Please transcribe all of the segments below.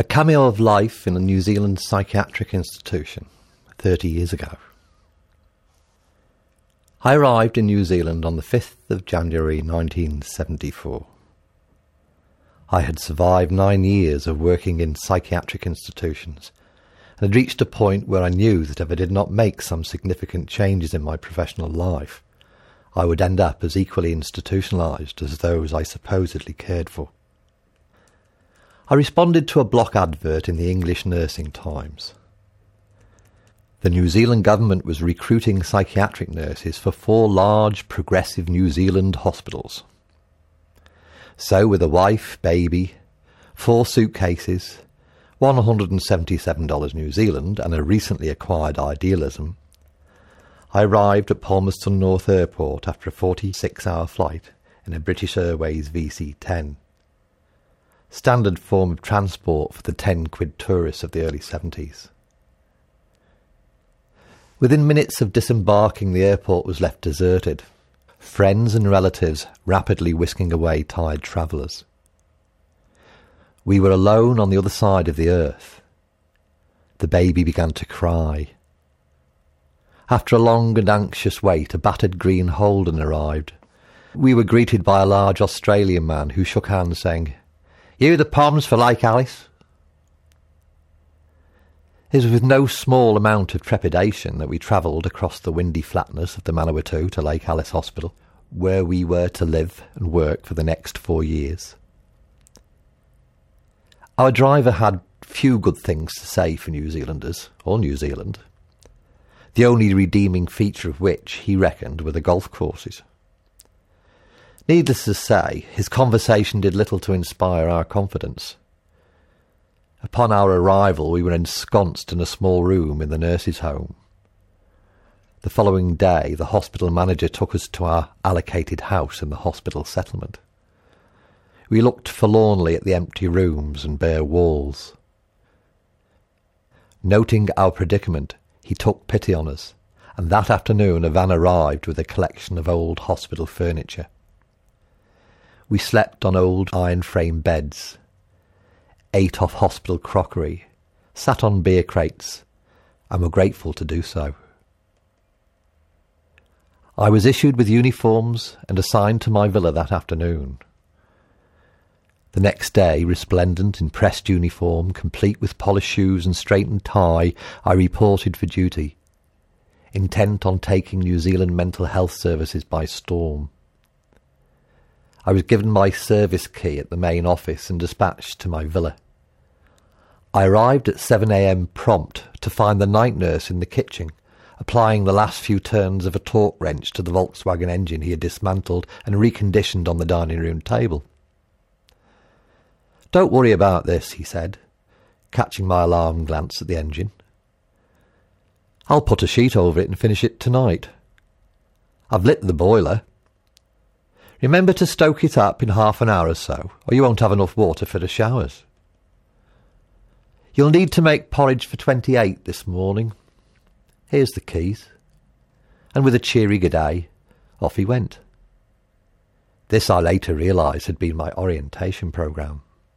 A cameo of life in a New Zealand psychiatric institution 30 years ago. I arrived in New Zealand on the 5th of January 1974. I had survived 9 years of working in psychiatric institutions and had reached a point where I knew that if I did not make some significant changes in my professional life, I would end up as equally institutionalised as those I supposedly cared for. I responded to a block advert in the English Nursing Times. The New Zealand government was recruiting psychiatric nurses for 4 large, progressive New Zealand hospitals. So, with a wife, baby, 4 suitcases, $177 New Zealand, and a recently acquired idealism, I arrived at Palmerston North Airport after a 46-hour flight in a British Airways VC-10. Standard form of transport for the 10-quid tourists of the early 70s. Within minutes of disembarking, the airport was left deserted, friends and relatives rapidly whisking away tired travellers. We were alone on the other side of the earth. The baby began to cry. After a long and anxious wait, a battered green Holden arrived. We were greeted by a large Australian man who shook hands saying, "You the Poms for Lake Alice?" It was with no small amount of trepidation that we travelled across the windy flatness of the Manawatu to Lake Alice Hospital, where we were to live and work for the next 4 years. Our driver had few good things to say for New Zealanders, or New Zealand, the only redeeming feature of which, he reckoned, were the golf courses. Needless to say, his conversation did little to inspire our confidence. Upon our arrival, we were ensconced in a small room in the nurses' home. The following day, the hospital manager took us to our allocated house in the hospital settlement. We looked forlornly at the empty rooms and bare walls. Noting our predicament, he took pity on us, and that afternoon a van arrived with a collection of old hospital furniture. We slept on old iron-frame beds, ate off hospital crockery, sat on beer crates, and were grateful to do so. I was issued with uniforms and assigned to my villa that afternoon. The next day, resplendent in pressed uniform, complete with polished shoes and straightened tie, I reported for duty, intent on taking New Zealand mental health services by storm. I was given my service key at the main office and dispatched to my villa. I arrived at 7 a.m. prompt to find the night nurse in the kitchen, applying the last few turns of a torque wrench to the Volkswagen engine he had dismantled and reconditioned on the dining room table. "Don't worry about this," he said, catching my alarmed glance at the engine. "I'll put a sheet over it and finish it tonight. I've lit the boiler. Remember to stoke it up in half an hour or so, or you won't have enough water for the showers. You'll need to make porridge for 28 this morning. Here's the keys." And with a cheery good day, off he went. This I later realised had been my orientation programme.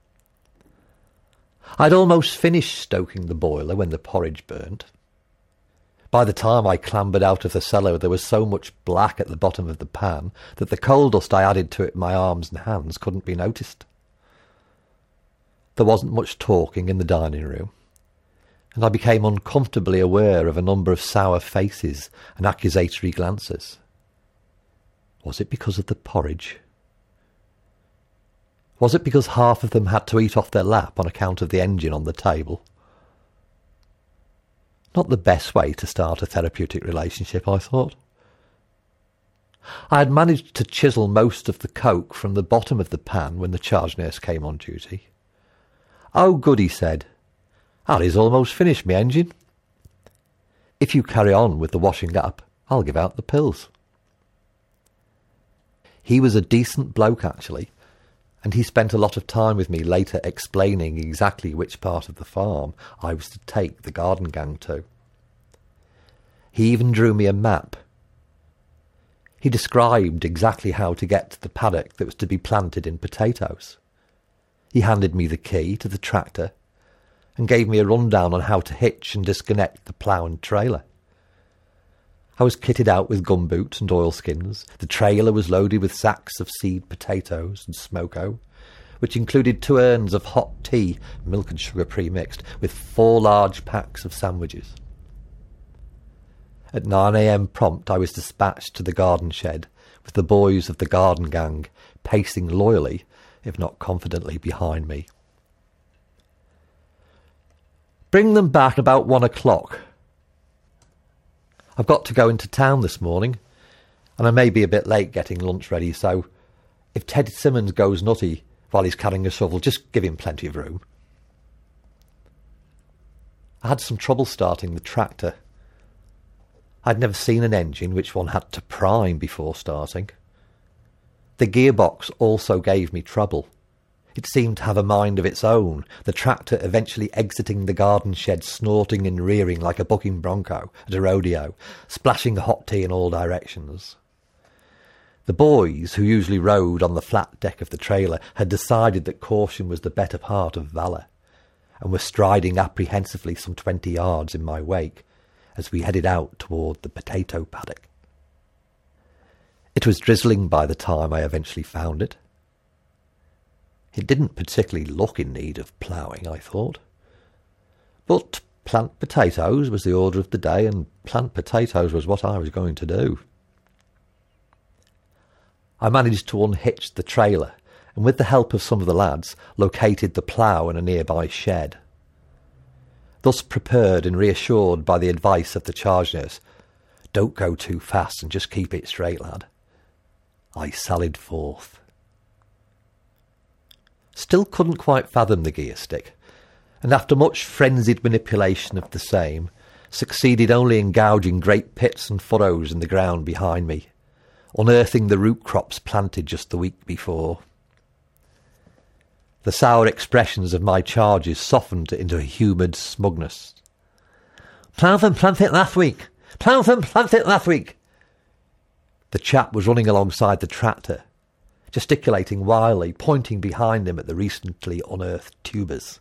I'd almost finished stoking the boiler when the porridge burnt. By the time I clambered out of the cellar, there was so much black at the bottom of the pan that the coal dust I added to it in my arms and hands couldn't be noticed. There wasn't much talking in the dining room, and I became uncomfortably aware of a number of sour faces and accusatory glances. Was it because of the porridge? Was it because half of them had to eat off their lap on account of the engine on the table? Not the best way to start a therapeutic relationship, I thought. I had managed to chisel most of the coke from the bottom of the pan when the charge nurse came on duty. "Oh, good," he said. "Harry's almost finished me engine. If you carry on with the washing up, I'll give out the pills." He was a decent bloke, actually, and he spent a lot of time with me later explaining exactly which part of the farm I was to take the garden gang to. He even drew me a map. He described exactly how to get to the paddock that was to be planted in potatoes. He handed me the key to the tractor and gave me a rundown on how to hitch and disconnect the plough and trailer. I was kitted out with gumboots and oilskins. The trailer was loaded with sacks of seed potatoes and smoko, which included 2 urns of hot tea, milk and sugar pre-mixed, with 4 large packs of sandwiches. At 9 a.m. prompt, I was dispatched to the garden shed, with the boys of the garden gang pacing loyally, if not confidently, behind me. Bring them back about 1 o'clock. I've got to go into town this morning, and I may be a bit late getting lunch ready, so if Ted Simmons goes nutty while he's carrying a shovel, just give him plenty of room. I had some trouble starting the tractor. I'd never seen an engine which one had to prime before starting. The gearbox also gave me trouble. It seemed to have a mind of its own, the tractor eventually exiting the garden shed snorting and rearing like a bucking bronco at a rodeo, splashing hot tea in all directions. The boys, who usually rode on the flat deck of the trailer, had decided that caution was the better part of valour, and were striding apprehensively some 20 yards in my wake as we headed out toward the potato paddock. It was drizzling by the time I eventually found it. It didn't particularly look in need of ploughing, I thought. But plant potatoes was the order of the day, and plant potatoes was what I was going to do. I managed to unhitch the trailer, and with the help of some of the lads, located the plough in a nearby shed. Thus prepared and reassured by the advice of the charge nurse, "Don't go too fast and just keep it straight, lad," I sallied forth. Still couldn't quite fathom the gear stick, and after much frenzied manipulation of the same, succeeded only in gouging great pits and furrows in the ground behind me, unearthing the root crops planted just the week before. The sour expressions of my charges softened into a humoured smugness. "Ploughed and planted last week! Ploughed and planted last week!" The chap was running alongside the tractor, gesticulating wildly, pointing behind him at the recently unearthed tubers.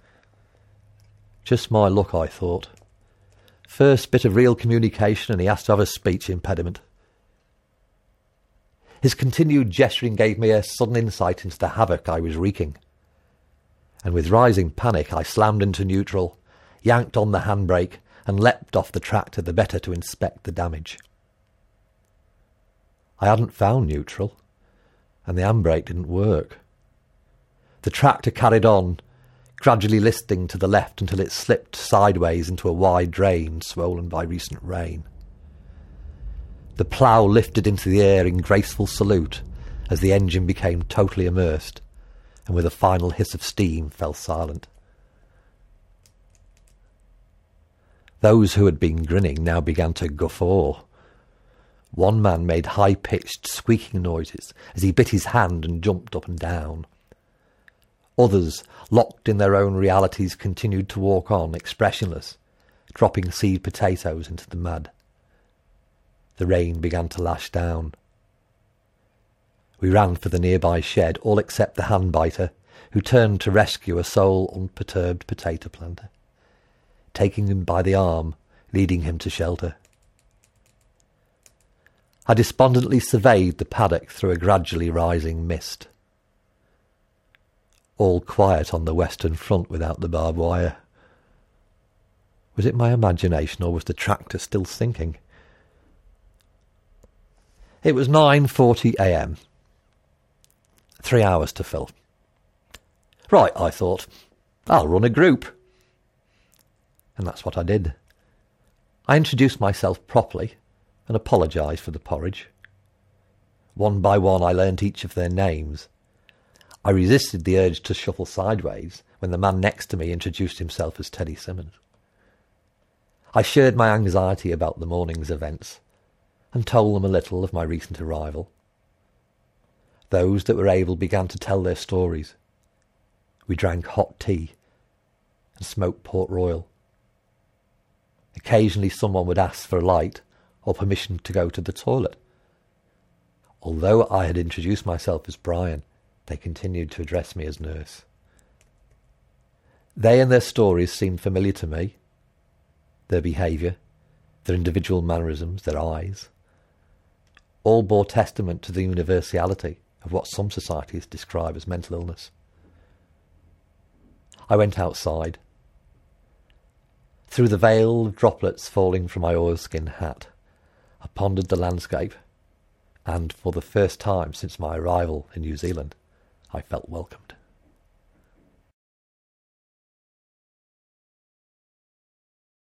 Just my luck, I thought. First bit of real communication, and he has to have a speech impediment. His continued gesturing gave me a sudden insight into the havoc I was wreaking, and with rising panic I slammed into neutral, yanked on the handbrake, and leapt off the tractor the better to inspect the damage. I hadn't found neutral, and the handbrake didn't work. The tractor carried on, gradually listing to the left until it slipped sideways into a wide drain swollen by recent rain. The plough lifted into the air in graceful salute as the engine became totally immersed, and with a final hiss of steam fell silent. Those who had been grinning now began to guffaw. One man made high-pitched squeaking noises as he bit his hand and jumped up and down. Others, locked in their own realities, continued to walk on, expressionless, dropping seed potatoes into the mud. The rain began to lash down. We ran for the nearby shed, all except the handbiter, who turned to rescue a sole unperturbed potato planter, taking him by the arm, leading him to shelter. I despondently surveyed the paddock through a gradually rising mist. All quiet on the western front without the barbed wire. Was it my imagination, or was the tractor still sinking? It was 9:40 a.m. 3 hours to fill. Right, I thought, I'll run a group. And that's what I did. I introduced myself properly and apologised for the porridge. One by one I learnt each of their names. I resisted the urge to shuffle sideways when the man next to me introduced himself as Teddy Simmons. I shared my anxiety about the morning's events and told them a little of my recent arrival. Those that were able began to tell their stories. We drank hot tea and smoked Port Royal. Occasionally someone would ask for a light or permission to go to the toilet. Although I had introduced myself as Brian, they continued to address me as Nurse. They and their stories seemed familiar to me, their behaviour, their individual mannerisms, their eyes, all bore testament to the universality of what some societies describe as mental illness. I went outside. Through the veil of droplets falling from my oilskin hat, I pondered the landscape, and for the first time since my arrival in New Zealand, I felt welcomed.